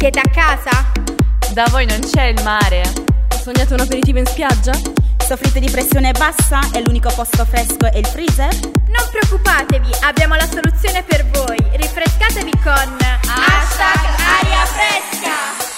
Siete a casa? Da voi non c'è il mare? Sognate un aperitivo in spiaggia? Soffrite di pressione bassa e l'unico posto fresco è il freezer? Non preoccupatevi, abbiamo la soluzione per voi. Rinfrescatevi con #aria fresca.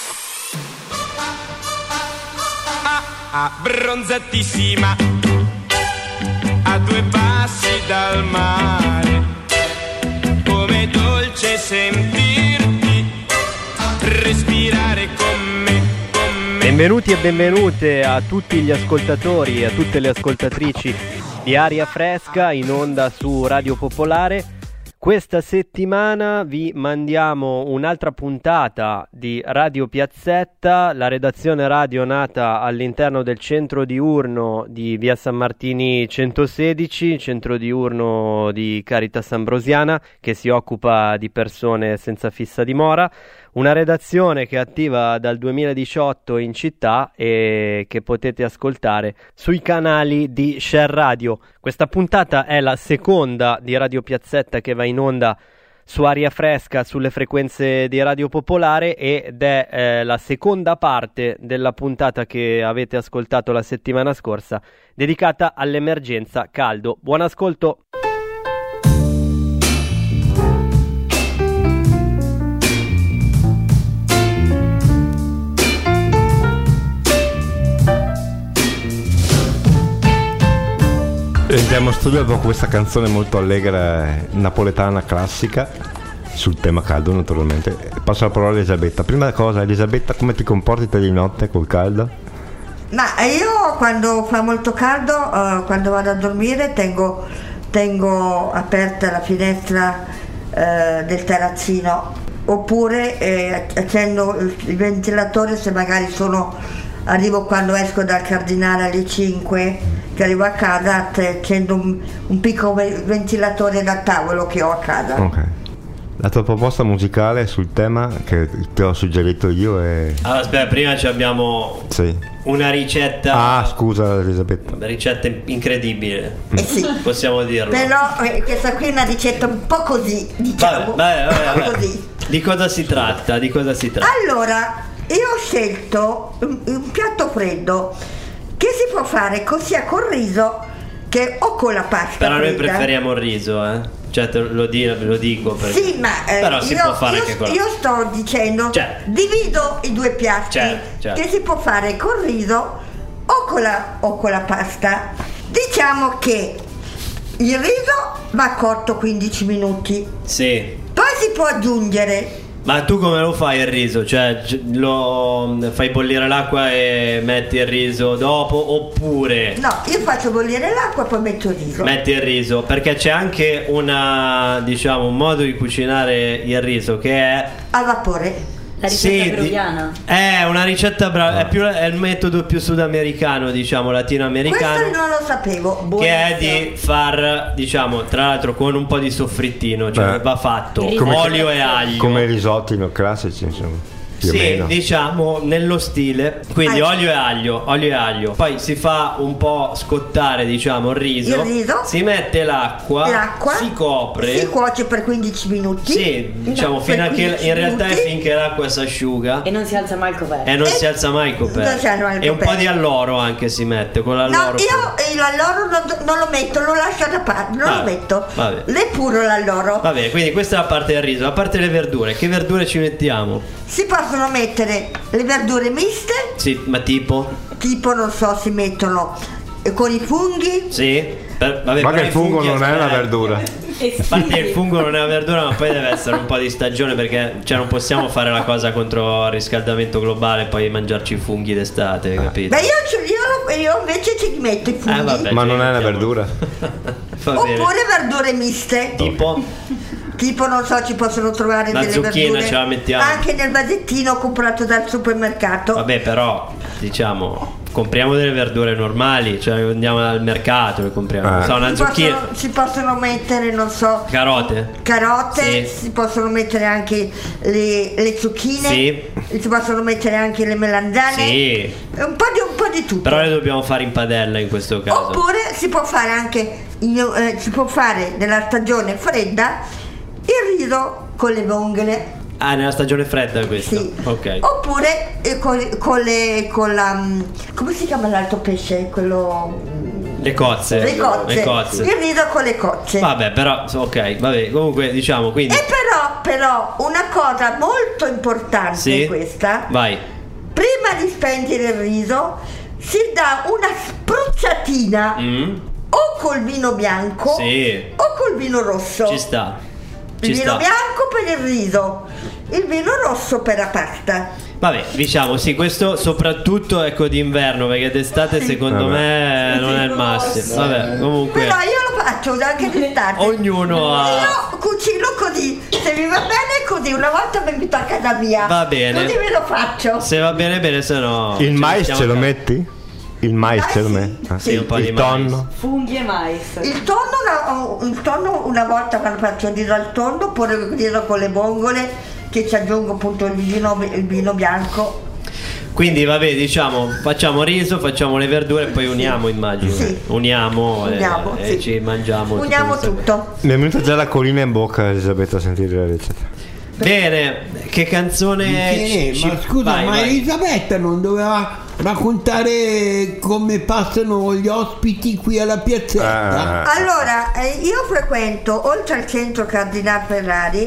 Abbronzatissima, a 2 passi dal mare, come dolce sentirti respirare con me. Benvenuti e benvenute a tutti gli ascoltatori e a tutte le ascoltatrici di Aria Fresca in onda su Radio Popolare. Questa settimana vi mandiamo un'altra puntata di Radio Piazzetta, la redazione radio nata all'interno del centro diurno di Via San Martini 116, centro diurno di Caritas Ambrosiana, che si occupa di persone senza fissa dimora. Una redazione che è attiva dal 2018 in città e che potete ascoltare sui canali di Share Radio. Questa puntata è la seconda di Radio Piazzetta che va in onda su Aria Fresca sulle frequenze di Radio Popolare ed è la seconda parte della puntata che avete ascoltato la settimana scorsa, dedicata all'emergenza caldo. Buon ascolto! Entriamo in studio dopo questa canzone molto allegra, napoletana classica, sul tema caldo naturalmente. Passo la parola a Elisabetta. Prima cosa, Elisabetta, come ti comporti te di notte col caldo? Ma io quando fa molto caldo, quando vado a dormire tengo aperta la finestra del terrazzino, oppure accendo il ventilatore se magari arrivo quando esco dal Cardinale alle 5, che arrivo a casa, accendo un piccolo ventilatore da tavolo che ho a casa. Ok. La tua proposta musicale sul tema che ti ho suggerito io è... Allora, aspetta, prima abbiamo una ricetta. Scusa Elisabetta. Una ricetta incredibile. Sì. Possiamo dirlo. Però questa qui è una ricetta un po' così, diciamo. Vabbè. Così. Di cosa si tratta? Allora, io ho scelto un piatto freddo che si può fare sia col riso che o con la pasta. Però fredda. noi preferiamo il riso, Cioè lo dico perché... Sì, ma però si può fare anche con io sto dicendo, divido i due piatti, certo. che si può fare col riso o con la pasta. Diciamo che il riso va cotto 15 minuti. Sì. Poi si può aggiungere... Ma tu come lo fai il riso? Cioè lo fai bollire l'acqua e metti il riso dopo, oppure... No, io faccio bollire l'acqua e poi metto il riso. Metti il riso, perché c'è anche un modo di cucinare il riso che è... a vapore. La ricetta peruviana? È una ricetta è il metodo più sudamericano, latinoamericano. Questo non lo sapevo. Che è di far, tra l'altro con un po' di soffrittino, va fatto olio e aglio. Come i risotti classici, insomma. Diciamo nello stile, quindi olio e aglio, poi si fa un po' scottare il riso, si mette l'acqua, si copre, si cuoce per 15 minuti, fino a che in realtà è finché l'acqua si asciuga e non si alza mai il coperto, e un po' di alloro anche si mette con l'alloro. No, io l'alloro non lo metto, lo lascio da parte, non lo metto, l'epuro l'alloro. Va bene, quindi questa è la parte del riso. A parte le verdure, che verdure ci mettiamo? Si possono mettere le verdure miste. Sì, ma tipo non so, si mettono con i funghi. Sì. Ma che il fungo non è una verdura. A parte il fungo non è una verdura, ma poi deve essere un po' di stagione, perché non possiamo fare la cosa contro il riscaldamento globale e poi mangiarci i funghi d'estate, capito? Beh, io invece ci metto i funghi. Ma non è una verdura. Oppure verdure miste. Tipo non so, ci possono trovare la delle zucchina verdure, ce la mettiamo anche nel vasettino comprato dal supermercato. Vabbè, però compriamo delle verdure normali, andiamo al mercato e le compriamo. Una zucchina. Si possono mettere, non so, carote, sì. Si possono mettere anche le zucchine, sì. Si possono mettere anche le melanzane, sì. un po' di tutto. Però le dobbiamo fare in padella in questo caso. Oppure si può fare anche nella stagione fredda il riso con le vongole. Ah, nella stagione fredda questa? Sì. Ok. Oppure con la come si chiama l'altro pesce? Quello. Le cozze. Le cozze. Il riso con le cozze. Vabbè, però, ok, vabbè, comunque diciamo, quindi. E però una cosa molto importante sì? questa. Vai. Prima di spengere il riso si dà una spruzzatina o col vino bianco sì. o col vino rosso. Ci sta. Il vino bianco per il riso, il vino rosso per la pasta. Vabbè, diciamo sì, questo soprattutto ecco d'inverno, perché d'estate secondo me non è il massimo. Vabbè, comunque. Però io lo faccio anche d'estate. Ognuno ha. Io cucino così, se mi va bene così, una volta mi invito a casa mia. Va bene. Così ve lo faccio. Se va bene, se no. Il mais ce lo metti? Il mais ce lo metti? Sì, un po' di tonno. Funghi e mais. Il tonno una volta quando faccio il riso al tonno, oppure il riso con le vongole, che ci aggiungo appunto il vino bianco. Quindi vabbè, diciamo, facciamo riso, facciamo le verdure e poi uniamo, immagino. Sì. Uniamo sì. e ci mangiamo. Uniamo tutto. Mi è venuta già la colina in bocca, Elisabetta, a sentire la ricetta. Bene, che canzone ma scusa, vai. Elisabetta non doveva raccontare come passano gli ospiti qui alla piazzetta? Allora, io frequento, oltre al centro Cardinal Ferrari,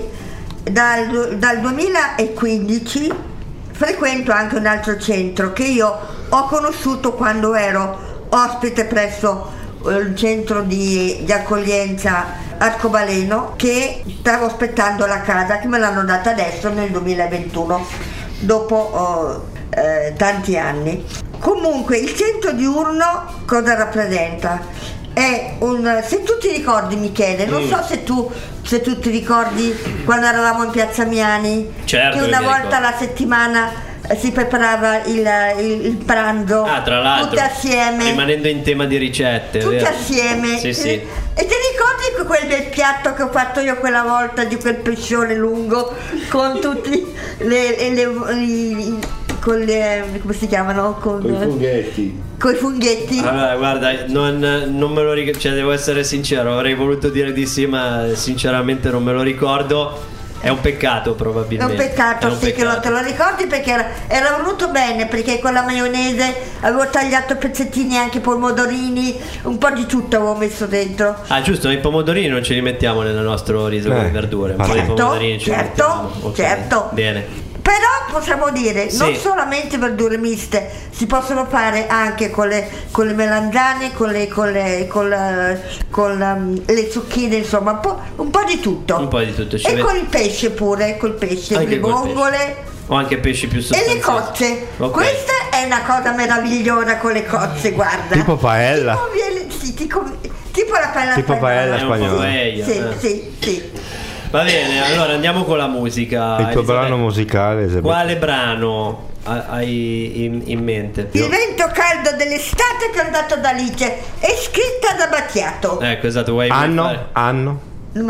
dal 2015 frequento anche un altro centro che io ho conosciuto quando ero ospite presso il centro di accoglienza Arcobaleno, che stavo aspettando la casa, che me l'hanno data adesso nel 2021 dopo tanti anni. Comunque il centro diurno cosa rappresenta? È se tu ti ricordi, Michele, non so se tu ti ricordi quando eravamo in Piazza Miani, certo, che una volta alla settimana si preparava il pranzo, tra l'altro, tutti assieme, rimanendo in tema di ricette, tutti vero? assieme. Sì. E ti ricordi quel bel piatto che ho fatto io quella volta, di quel pescione lungo con tutti come si chiamano? Con i funghetti. Coi funghetti. Allora, guarda, non me lo ricordo, cioè devo essere sincero, avrei voluto dire di sì, ma sinceramente non me lo ricordo. È un peccato, probabilmente. È un peccato, che non te lo ricordi, perché era venuto bene, perché con la maionese avevo tagliato pezzettini, anche pomodorini, un po' di tutto avevo messo dentro. Ah, giusto, i pomodorini non ce li mettiamo nel nostro riso con le verdure. Un po' di pomodorini ce li mettiamo. Okay. Certo. Bene. Però possiamo dire, non solamente verdure miste, si possono fare anche con le melanzane, con le zucchine, insomma, un po' di tutto. Un po' di tutto. E con il pesce pure, col pesce, le vongole. O anche pesci più sostanziosi. E le cozze. Okay. Questa è una cosa meravigliosa con le cozze, guarda. Tipo paella. Tipo la paella tipo paella spagnola. Sì. Va bene, allora andiamo con la musica. Il tuo brano musicale, Elisabetta. Quale brano hai in mente? Il vento caldo dell'estate cantato da Alice e scritta da Battiato. Ecco, esatto. Anno?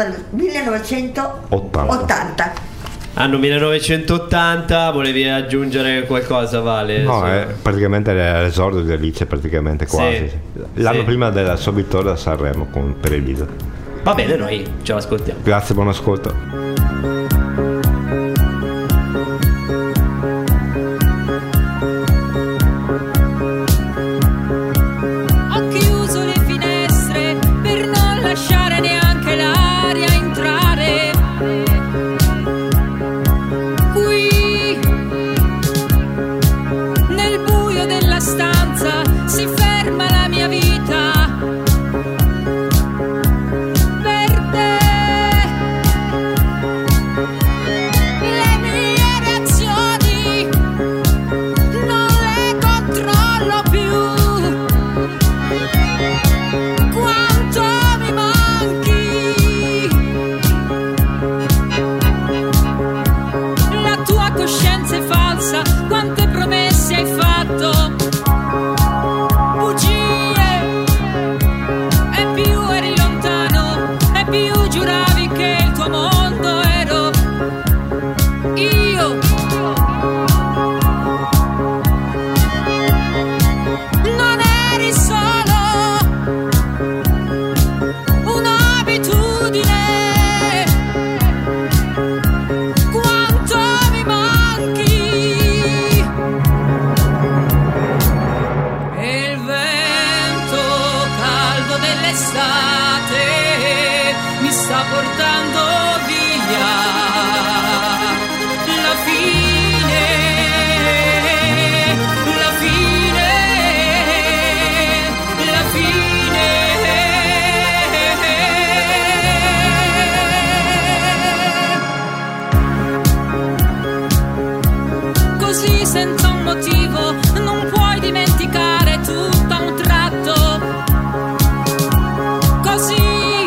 1980. Anno 1980, volevi aggiungere qualcosa, Vale? No, praticamente è l'esordio di Alice, praticamente quasi. L'anno prima della sua vittoria a Sanremo per Elisa. Va bene, noi ce l'ascoltiamo. Grazie, buon ascolto. andando via. La fine, la fine, la fine. Così senza un motivo non puoi dimenticare tutto a un tratto. Così.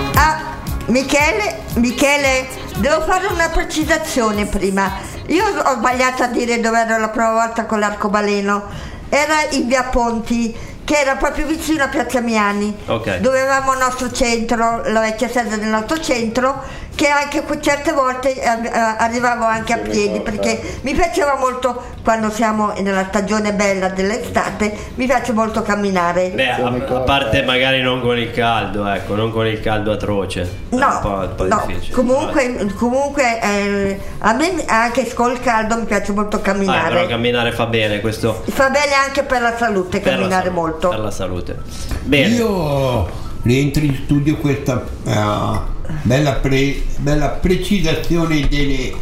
Michele, devo fare una precisazione prima. Io ho sbagliato a dire dove ero la prima volta con l'arcobaleno. Era in via Ponti, che era proprio vicino a Piazza Miani, dove avevamo il nostro centro, la vecchia sede del nostro centro, che anche certe volte arrivavo anche a piedi, perché mi piaceva molto, quando siamo nella stagione bella dell'estate, mi piace molto camminare. A parte magari non con il caldo, ecco, non con il caldo atroce. Un po' difficile. Comunque a me anche con il caldo mi piace molto camminare. Però camminare fa bene, questo fa bene anche per la salute, camminare molto. Per la salute. Bene. Io rientro in studio questa bella precisazione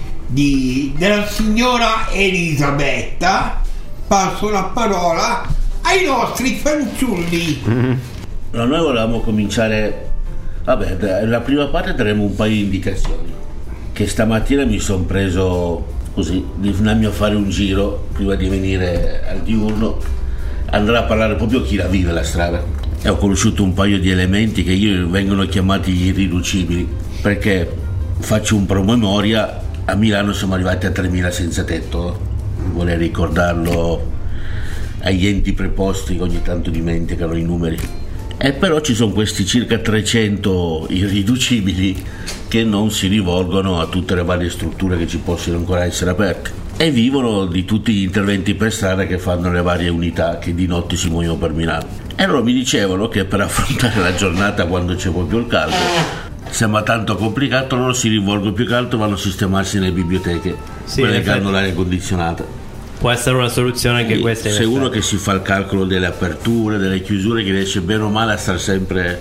della signora Elisabetta. Passo la parola ai nostri fanciulli. No, noi volevamo cominciare. Vabbè, la prima parte daremo un paio di indicazioni. Che stamattina mi sono preso così, di a fare un giro prima di venire al diurno, andrà a parlare proprio chi la vive la strada. E ho conosciuto un paio di elementi che io vengono chiamati gli irriducibili, perché faccio un promemoria, a Milano siamo arrivati a 3.000 senza tetto, vorrei ricordarlo agli enti preposti che ogni tanto dimenticano i numeri. E però ci sono questi circa 300 irriducibili che non si rivolgono a tutte le varie strutture che ci possono ancora essere aperte e vivono di tutti gli interventi per strada che fanno le varie unità che di notte si muovono per Milano. E loro mi dicevano che per affrontare la giornata quando c'è proprio il caldo sembra tanto complicato, loro si rivolgono più che altro, vanno a sistemarsi nelle biblioteche, quelle che hanno l'aria condizionata. Può essere una soluzione anche questa. Se uno che si fa il calcolo delle aperture, delle chiusure, che riesce bene o male a stare sempre.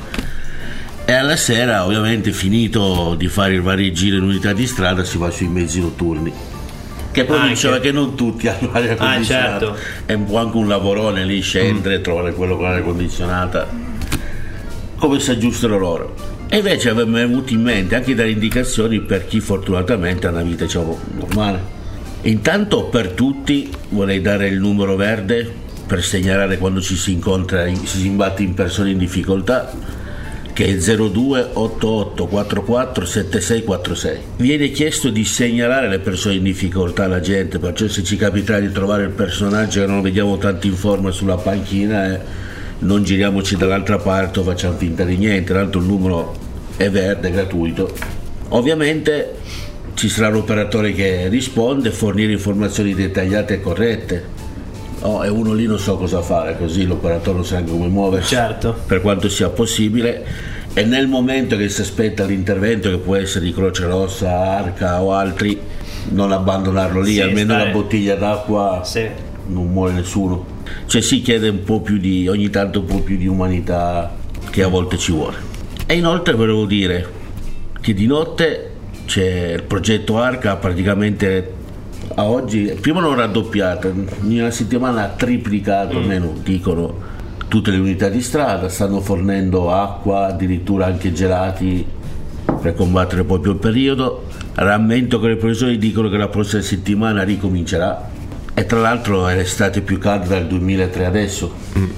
E alla sera, ovviamente, finito di fare i vari giri in unità di strada, si va sui mezzi notturni. Che poi diceva che non tutti hanno l'aria condizionata. Certo. È un po' anche un lavorone lì, scendere, trovare quello con l'aria condizionata, come si aggiustano loro. E invece avevamo avuto in mente anche delle indicazioni per chi fortunatamente ha una vita, diciamo, normale. Intanto per tutti vorrei dare il numero verde per segnalare quando ci si incontra, si imbatte in persone in difficoltà, che è 02 88 44 7646. Viene chiesto di segnalare le persone in difficoltà alla gente, perciò se ci capita di trovare il personaggio che non vediamo tanto in forma sulla panchina, non giriamoci dall'altra parte o facciamo finta di niente, tanto il numero è verde, è gratuito. Ovviamente ci sarà un operatore che risponde, fornire informazioni dettagliate e corrette. E uno lì non so cosa fare, così l'operatore non sa come muoversi, certo, per quanto sia possibile. E nel momento che si aspetta l'intervento, che può essere di Croce Rossa, Arca o altri, non abbandonarlo lì, almeno la bottiglia d'acqua, non muore nessuno. Cioè si chiede un po' più di, ogni tanto un po' più di umanità, che a volte ci vuole. E inoltre volevo dire che di notte c'è il progetto Arca, praticamente a oggi, prima l'ho raddoppiata, in una settimana ha triplicato, almeno dicono, tutte le unità di strada, stanno fornendo acqua, addirittura anche gelati per combattere proprio il periodo. Rammento che le professori dicono che la prossima settimana ricomincerà, e tra l'altro è l'estate più calda dal 2003 adesso,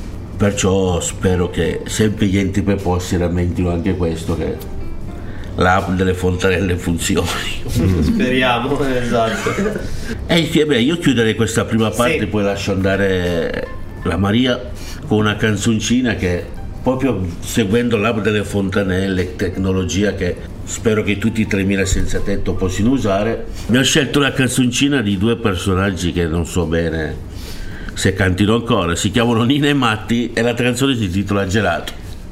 perciò spero che sempre gli enti preposti rammentino anche questo, che l'app delle fontanelle funzioni. Speriamo, esatto. E io chiuderei questa prima parte, poi lascio andare la Maria con una canzoncina che, proprio seguendo l'app delle fontanelle, tecnologia che spero che tutti i 3.000 senza tetto possano usare, mi ho scelto una canzoncina di due personaggi che non so bene se cantino ancora, si chiamano Nina e Matti, e la canzone si intitola Gelato.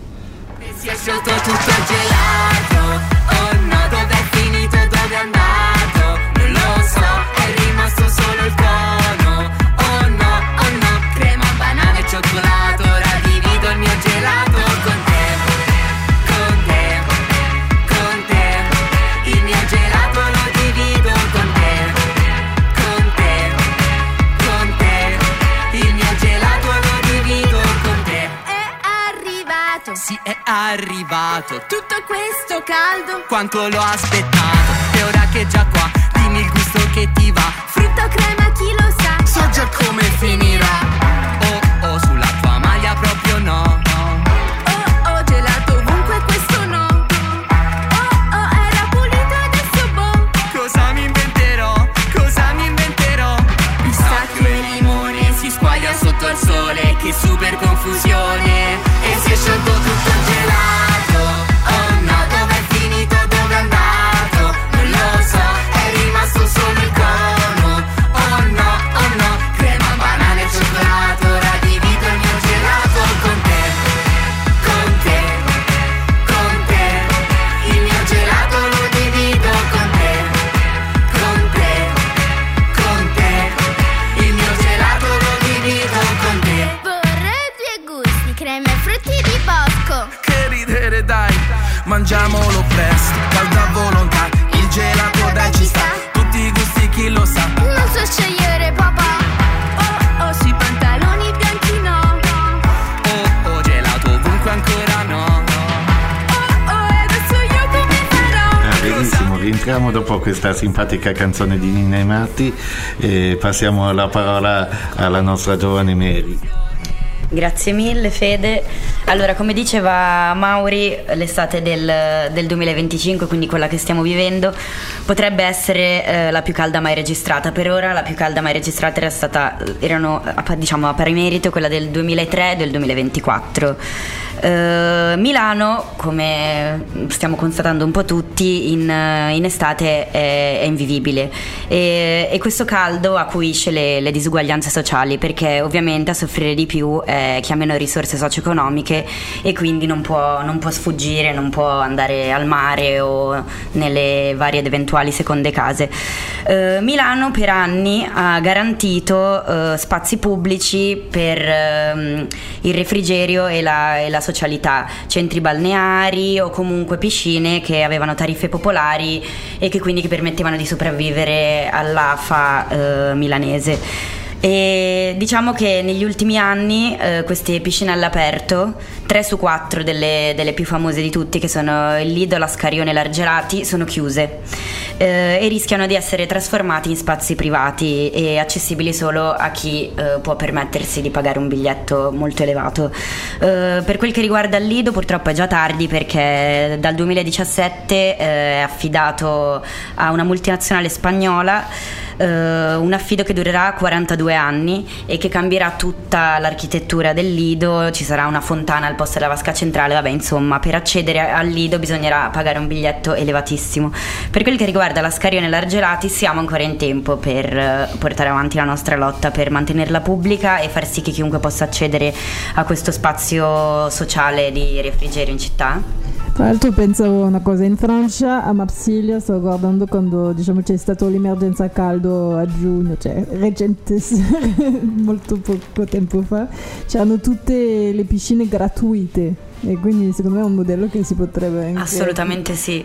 E si è sciolto tutto il gelato. Oh no, dov'è finito, dove è andato? Non lo so, è rimasto solo il cono. Oh no, crema, banana e cioccolato. Ora divido il mio gelato con te, con te, con te. gelato. Tutto questo caldo, quanto l'ho aspettato. E ora che è già qua, dimmi il gusto che ti va. Frutta o crema, chi lo sa? So già come finirà. Oh oh, sulla tua maglia proprio no. Oh oh, gelato ovunque, questo no. Oh oh, era pulito, adesso boh. Cosa mi inventerò? Cosa mi inventerò? Pistacchio e limone Si squaglia sotto il sole, che super confusione. E si è sciolto tutto il gelato. Oh no, dov'è finito, dove è andato? Non lo so, è rimasto solo il cono. Oh no, crema, banana e cioccolato. Ora divido il mio gelato con te. Con te, con te. Il mio gelato lo divido con te. Con te, con te. Il mio gelato lo divido con te. Vorrei due gusti, crema e frutti di bosco. Che ridere dai, mangiamolo presto, caldo a volontà. Il gelato dai ci sta, tutti i gusti chi lo sa. Non so scegliere papà. Oh oh, sui pantaloni bianchi no. Oh oh, gelato ovunque ancora no. Oh oh, e adesso io come farò? Benissimo, rientriamo dopo questa simpatica canzone di Nina e Matti e passiamo la parola alla nostra giovane Mary. Grazie mille Fede. Allora, come diceva Mauri, l'estate del 2025, quindi quella che stiamo vivendo, potrebbe essere la più calda mai registrata. Per ora la più calda mai registrata erano diciamo a pari merito quella del 2003 e del 2024. Milano, come stiamo constatando un po' tutti, in estate è invivibile e questo caldo acuisce le disuguaglianze sociali, perché ovviamente a soffrire di più chi ha meno risorse socio-economiche e quindi non può sfuggire, non può andare al mare o nelle varie ed eventuali seconde case. Milano per anni ha garantito spazi pubblici per il refrigerio e la socialità, centri balneari o comunque piscine che avevano tariffe popolari e che quindi permettevano di sopravvivere all'afa milanese. E diciamo che negli ultimi anni queste piscine all'aperto, 3 su 4 delle più famose di tutti, che sono il Lido, la Scarione e l'Argelati, sono chiuse e rischiano di essere trasformati in spazi privati e accessibili solo a chi può permettersi di pagare un biglietto molto elevato. Per quel che riguarda il Lido purtroppo è già tardi, perché dal 2017 è affidato a una multinazionale spagnola, un affido che durerà 42 anni e che cambierà tutta l'architettura del Lido. Ci sarà una fontana al posto della vasca centrale. Vabbè, insomma, per accedere al Lido bisognerà pagare un biglietto elevatissimo. Per quel che riguarda la Scarione e l'Argelati siamo ancora in tempo per portare avanti la nostra lotta per mantenerla pubblica e far sì che chiunque possa accedere a questo spazio sociale di refrigerio in città. Tra l'altro pensavo una cosa, in Francia, a Marsiglia, sto guardando quando c'è stato l'emergenza caldo a giugno, cioè recente, molto poco tempo fa, c'erano tutte le piscine gratuite e quindi secondo me è un modello che si potrebbe anche, assolutamente sì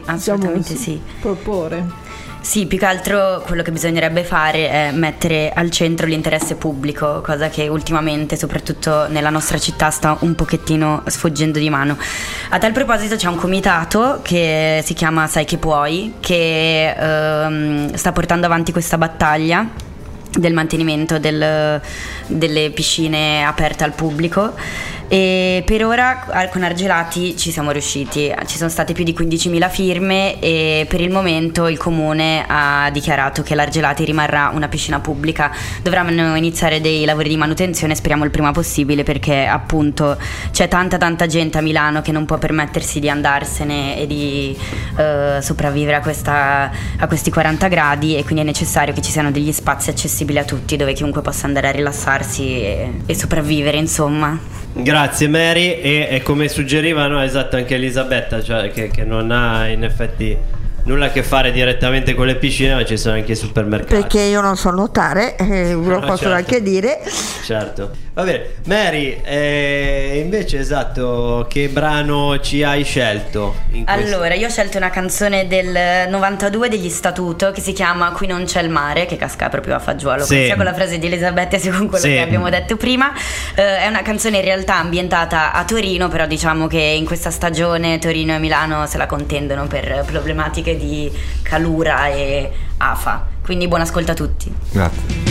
proporre. Sì, più che altro quello che bisognerebbe fare è mettere al centro l'interesse pubblico, cosa che ultimamente, soprattutto nella nostra città, sta un pochettino sfuggendo di mano. A tal proposito c'è un comitato che si chiama Sai che puoi, che sta portando avanti questa battaglia del mantenimento delle piscine aperte al pubblico, e per ora con Argelati ci siamo riusciti. Ci sono state più di 15.000 firme e per il momento il comune ha dichiarato che l'Argelati rimarrà una piscina pubblica. Dovranno iniziare dei lavori di manutenzione, speriamo il prima possibile, perché appunto c'è tanta gente a Milano che non può permettersi di andarsene e di sopravvivere a questi 40 gradi, e quindi è necessario che ci siano degli spazi accessibili a tutti dove chiunque possa andare a rilassarsi e sopravvivere, insomma. Grazie Mary, e come suggeriva esatto anche Elisabetta, cioè che non ha in effetti nulla a che fare direttamente con le piscine, ma ci sono anche i supermercati. Perché io non so nuotare, lo posso certo. anche dire. Certo. Va bene, Mary, invece esatto, che brano ci hai scelto? Allora, io ho scelto una canzone del 92 degli Statuto che si chiama Qui non c'è il mare, che casca proprio a fagiolo, sia con la frase di Elisabetta sia con quello che abbiamo detto prima. È una canzone in realtà ambientata a Torino, però diciamo che in questa stagione Torino e Milano se la contendono per problematiche di calura e afa. Quindi buon ascolto a tutti. Grazie.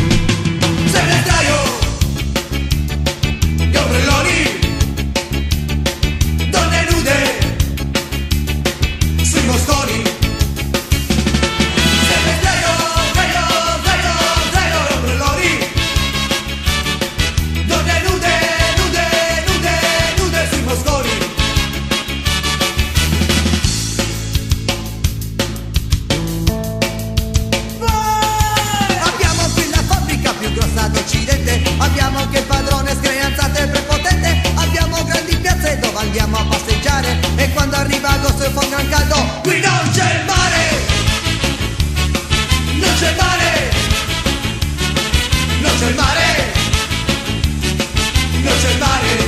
Gli ombrelloni, donne nude sui mostoni. Segretario, gli ombrelloni, donne nude sui mostoni. Abbiamo qui la fabbrica più grossa d'Occidente, abbiamo che il padrone screanzato e prepotente, abbiamo grandi piazze dove andiamo a passeggiare e quando arriva agosto e fa un gran caldo, qui non c'è il mare, non c'è il mare, non c'è il mare, non c'è il mare.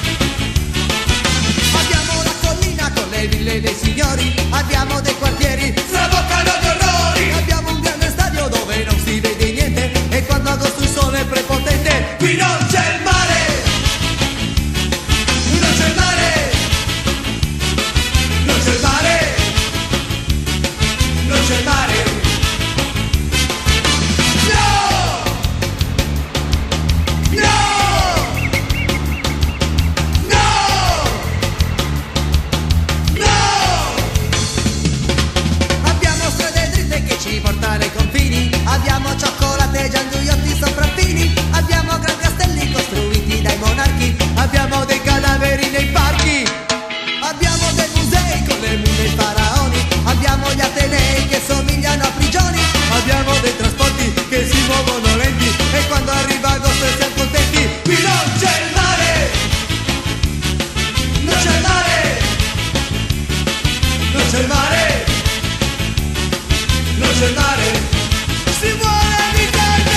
Abbiamo la collina con le ville dei signori, abbiamo dei quartieri straboccano di orrori, abbiamo un grande stadio dove non si vede niente e quando agosto il sole è prepotente, qui non c'è il mare, non c'è il mare, non c'è il mare, non c'è il mare. No! No! No! No! Abbiamo strade dritte che ci portano ai confini, abbiamo cioccolate, gianduiotti, sopraffini, abbiamo gran castelli costruiti dai monarchi, abbiamo dei cadaveri nei parchi, abbiamo dei musei con le mumie e i faraoni, abbiamo gli atenei che somigliano a prigioni, abbiamo dei trasporti che si muovono lenti e quando arriva agosto siamo contenti, qui non c'è il mare, non c'è il mare, non c'è il mare, non c'è il mare, si vuole l'Italia!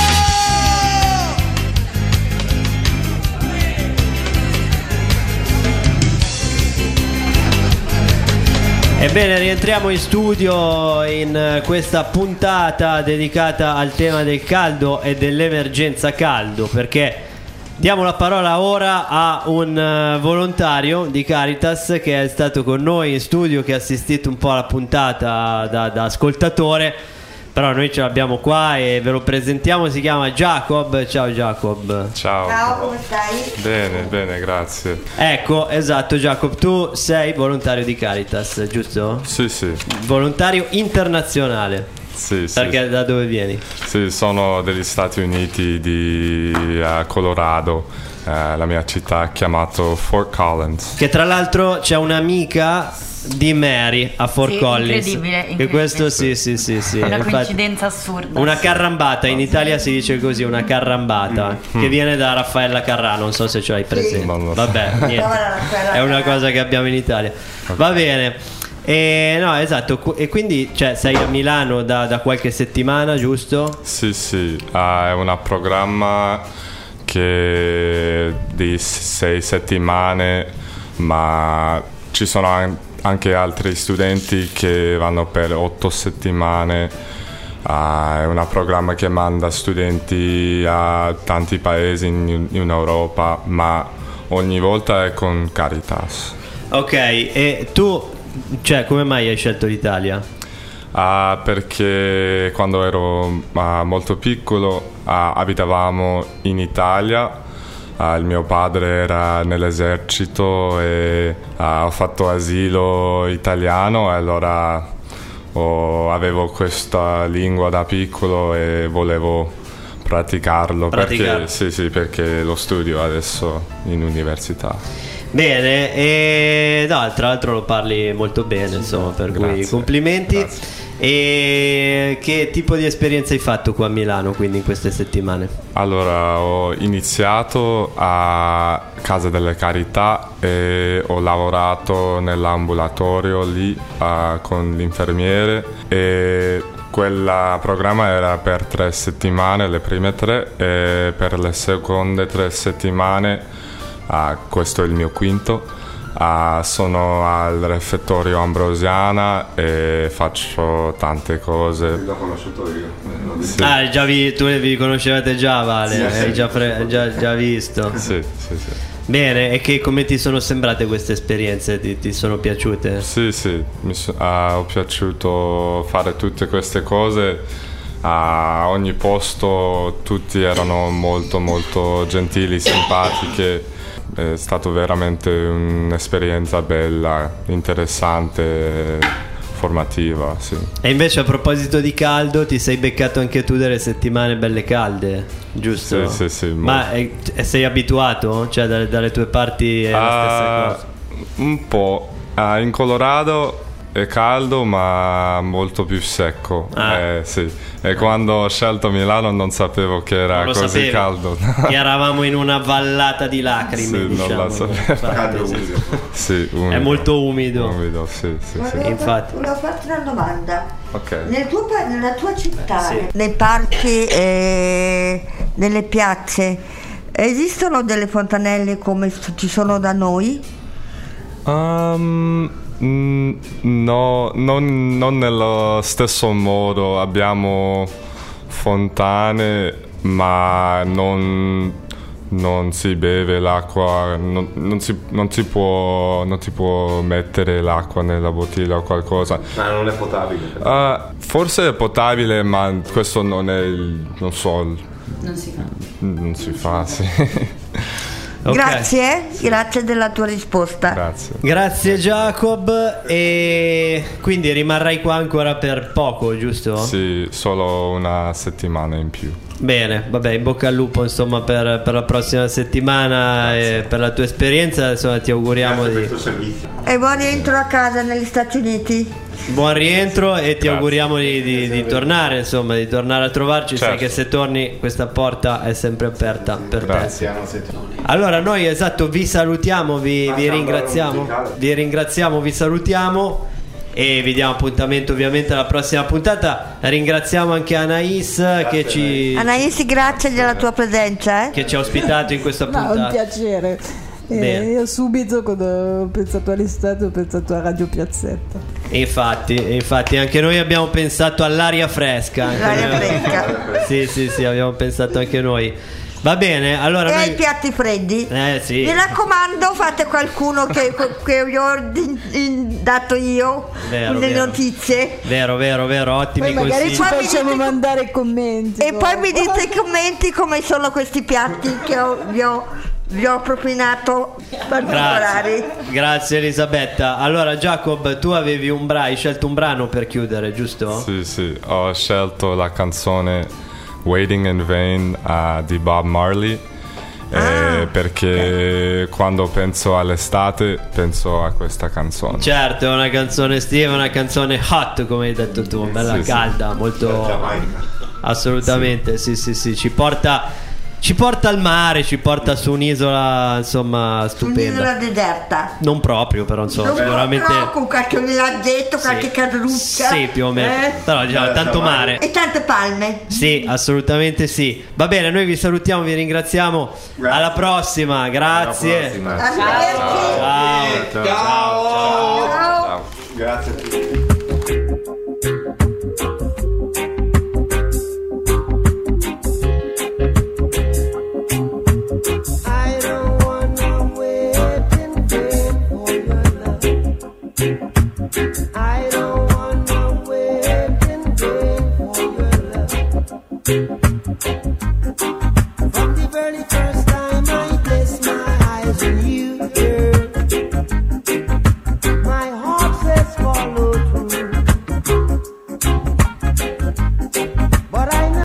Ebbene, rientriamo in studio in questa puntata dedicata al tema del caldo e dell'emergenza caldo, perché diamo la parola ora a un volontario di Caritas che è stato con noi in studio, che ha assistito un po' alla puntata da ascoltatore, però noi ce l'abbiamo qua e ve lo presentiamo, si chiama Jacob. Ciao Jacob. Ciao, come stai? Bene, grazie. Ecco, esatto Jacob, tu sei volontario di Caritas, giusto? Sì. Volontario internazionale. Sì. Perché da dove vieni? Sì, sono degli Stati Uniti di Colorado, la mia città chiamata Fort Collins. Che tra l'altro c'è un'amica di Mary a Fort Collins. Incredibile. Che questo sì. Una Infatti, coincidenza assurda. una carrambata, in Italia si dice così, una carrambata, che viene da Raffaella Carrà, non so se ce l'hai presente. Vabbè, niente. È una cosa che abbiamo in Italia. Va bene. No, esatto. E quindi sei a Milano da qualche settimana, giusto? Sì. È un programma che di 6 settimane, ma ci sono anche altri studenti che vanno per 8 settimane. È un programma che manda studenti a tanti paesi in Europa, ma ogni volta è con Caritas. Ok, e tu, come mai hai scelto l'Italia? Perché quando ero molto piccolo abitavamo in Italia. Il mio padre era nell'esercito e ho fatto asilo italiano e allora avevo questa lingua da piccolo e volevo praticarlo. Perché lo studio adesso in università. Bene, e tra l'altro lo parli molto bene, insomma, per cui complimenti. Grazie. E che tipo di esperienza hai fatto qua a Milano, quindi in queste settimane? Allora, ho iniziato a Casa delle Carità e ho lavorato nell'ambulatorio lì con l'infermiere, e quel programma era per 3 settimane, le prime 3, e per le seconde 3 settimane, questo è il mio quinto, sono al Refettorio Ambrosiana e faccio tante cose. L'ho conosciuto io. Sì. Tu vi conoscevate già, Vale? Sì, Hai sì. già visto? Sì. Bene, e come ti sono sembrate queste esperienze? Ti sono piaciute? Sì, ho piaciuto fare tutte queste cose. A ogni posto tutti erano molto molto gentili, simpatiche. È stata veramente un'esperienza bella, interessante, formativa, sì. E invece, a proposito di caldo, ti sei beccato anche tu delle settimane belle calde, giusto? Sì. Ma sei abituato? Cioè dalle tue parti è la stessa cosa? Un po'. In Colorado è caldo ma molto più secco. Sì. E quando ho scelto Milano non sapevo che era così caldo. E eravamo in una vallata di lacrime, diciamo. Non la sapevo. Sì, umido. È molto umido. Sì. Infatti. Volevo farti una domanda. Ok. Nella tua città, nei parchi e nelle piazze, esistono delle fontanelle come ci sono da noi? No, non nello stesso modo. Abbiamo fontane, ma non si beve l'acqua, non si può mettere l'acqua nella bottiglia o qualcosa. Ma non è potabile? Forse è potabile, ma questo non è non so. Non si fa, sì. Okay. Grazie della tua risposta. Grazie Jacob. E quindi rimarrai qua ancora per poco, giusto? Sì, solo una settimana in più. Bene, vabbè, in bocca al lupo insomma per la prossima settimana e per la tua esperienza, insomma ti auguriamo E buon rientro a casa negli Stati Uniti. Buon rientro e ti auguriamo di tornare, insomma, di tornare a trovarci. Sai che se torni questa porta è sempre aperta per te. Allora noi vi salutiamo, vi ringraziamo, vi salutiamo e vi diamo appuntamento ovviamente alla prossima puntata. Ringraziamo anche Anais Anais, grazie della tua presenza che ci ha ospitato in questa puntata. Un piacere. Io subito quando ho pensato all'estate ho pensato a Radio Piazzetta. Infatti anche noi abbiamo pensato all'aria fresca. Sì, abbiamo pensato anche noi. Va bene, allora ai piatti freddi. Sì. Mi raccomando, fate qualcuno che vi ho dato io le notizie. Vero, ottimi poi magari consigli. ci facciamo mandare commenti. E poi mi dite i commenti come sono questi piatti che vi ho propinato particolari. Grazie Elisabetta. Allora Jacob, tu avevi hai scelto un brano per chiudere, giusto? Sì, ho scelto la canzone Waiting in Vain di Bob Marley perché quando penso all'estate penso a questa canzone. Certo, è una canzone estiva, una canzone hot come hai detto tu, bella calda, molto assolutamente, sì, ci porta al mare, ci porta su un'isola, insomma, stupenda. Un'isola deserta. Non proprio, però insomma, sicuramente. Con qualche villaggetto, qualche caruccia. Sì, più o meno. Però diciamo, tanto mare. E tante palme. Sì, assolutamente sì. Va bene, noi vi salutiamo, vi ringraziamo. Grazie. Alla prossima, grazie. Ciao. Grazie a tutti. I don't wanna wait in vain for your love.